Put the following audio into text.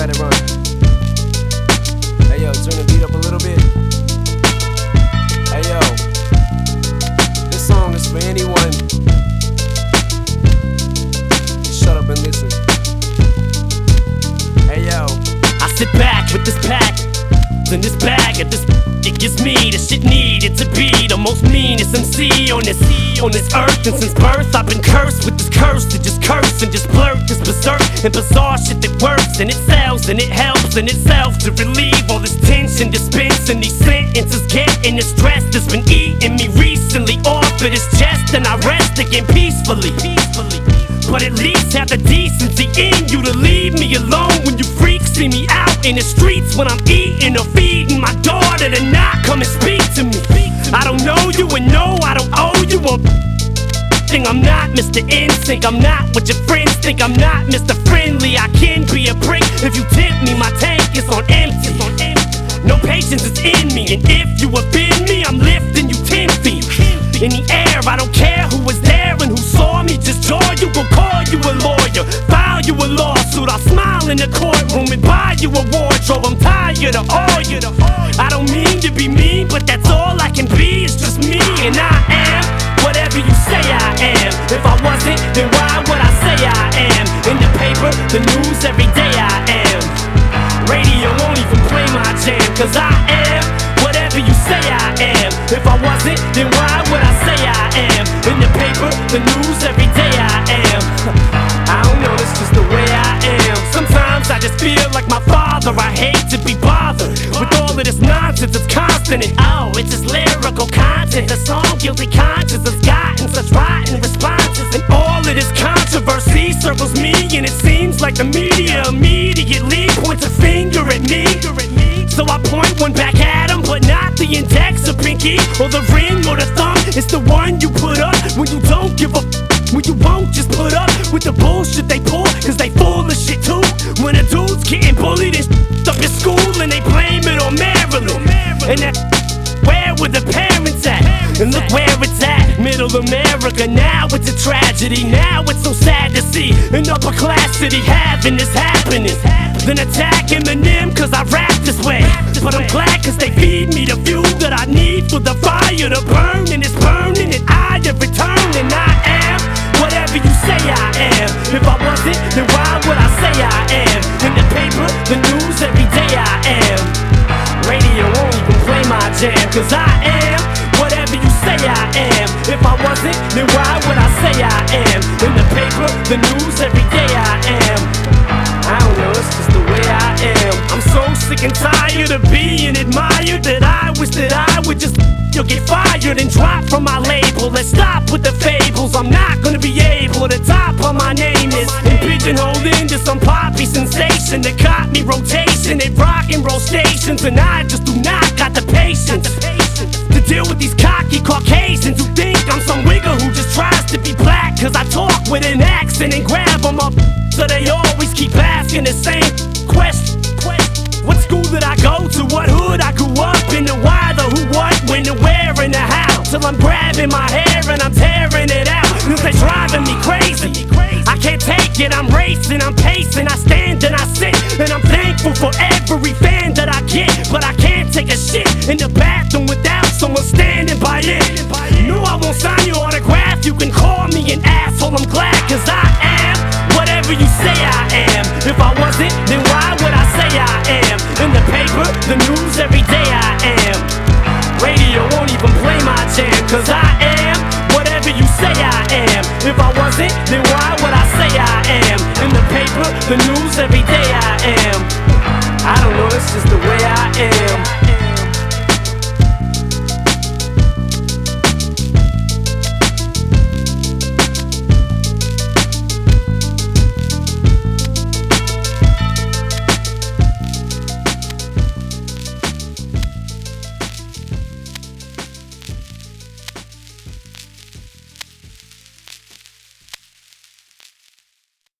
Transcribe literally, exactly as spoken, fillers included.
let it run. Hey yo, turn the beat up a little bit. Hey yo, this song is for anyone. Just shut up and listen. Hey yo, I sit back with this pack in this bag of this. It gives me the shit needed to be the most meanest M C on this on this earth. And since birth I've been cursed with this curse to just curse and just blurt this berserk and bizarre shit that works and it sells and it helps in itself to relieve all this tension dispensing these sentences, getting the stress that's been eating me recently off of this chest, and I rest again peacefully. Peacefully. But at least have the decency in you to leave me alone when you freaks see me out in the streets when I'm eating or feeding my daughter to not come and speak to me. I don't know you and no, I don't owe you a thing. I'm not Mister Instinct, I'm not what your friends think. I'm not Mister Friendly, I can be a prick if you tempt me. My tank is on empty. No patience is in me, and if you offend me, I'm lifting you ten feet in the air. I don't care who was there and who saw me, just joy. You gon' call you a lawyer, file you a lawsuit. I'll smile in the courtroom and buy you a wardrobe. I'm tired of all you. I don't mean to be mean, but that's all I can be. It's just me, and I am whatever you say I am. If I wasn't, then why would I say I am? In the paper, the news, every day I am. Radio won't even play my jam, cause I am whatever you say I am. If I wasn't, then why would I say I am? In the paper, the news, every day I am. I don't know, it's just the way I am. Sometimes I just feel like my father. I hate to be bothered with all of this nonsense. It's constant and oh, it's just lyrical content. The song Guilty Conscience has gotten such rotten responses, and all of this controversy circles me, and it seems like the media immediately points a finger at me. So I point one back at him, but not the index or pinky or the ring or the thumb. It's the one you put up when you don't give a f- when you won't just put up with the bullshit they pull, cause they full of shit too. When a dude's getting bullied and sh- up in school and they blame it on Maryland, and that where were the parents at? And look where it's at, middle America. Now it's a tragedy, now it's so sad to see an upper class city having this happiness. Then attack Eminem cause I rap this way, but I'm glad cause they feed me the fuel that I need for the fire to burn, and it's burning and I have returned, and I am whatever you say I am. If I wasn't, then why would I say I am? In the paper, the news, every day I am. Radio won't even play my jam, cause I am whatever you say I am. If I wasn't, then why would I say I am? In the paper, the news, every day I am. I don't know, it's just the way I am. I'm so sick and tired of being admired that I wish that I would just you'll get fired and drop from my label. Let's stop with the fables. I'm not gonna be able to top on my name is and pigeonholed into some poppy sensation that caught me rotation at rock and roll stations, and I just do not got the patience to deal with these cocky Caucasians who think I'm some wigger who just tries to be black cause I talk with an accent and grab them up. So they always keep asking the same question. What school did I go to? What hood I grew up in? The why, the who, what, when, the where, and the how. Till I'm grabbing my hair and I'm tearing it out, cause they driving me crazy. I can't take it, I'm racing, I'm pacing. I stand and I sit, and I'm thankful for every fan that I get. But I can't take a shit in the bathroom without someone standing by it. No, I won't sign your autograph. You can call me an asshole, I'm glad, cause I am whatever you say I am. If I wasn't, then why would I say I am? In the paper, the news, every day I am. Radio won't even play my jam, cause I am whatever you say I am. If I wasn't, then why would I say I am? In the paper, the news, every day I am. I don't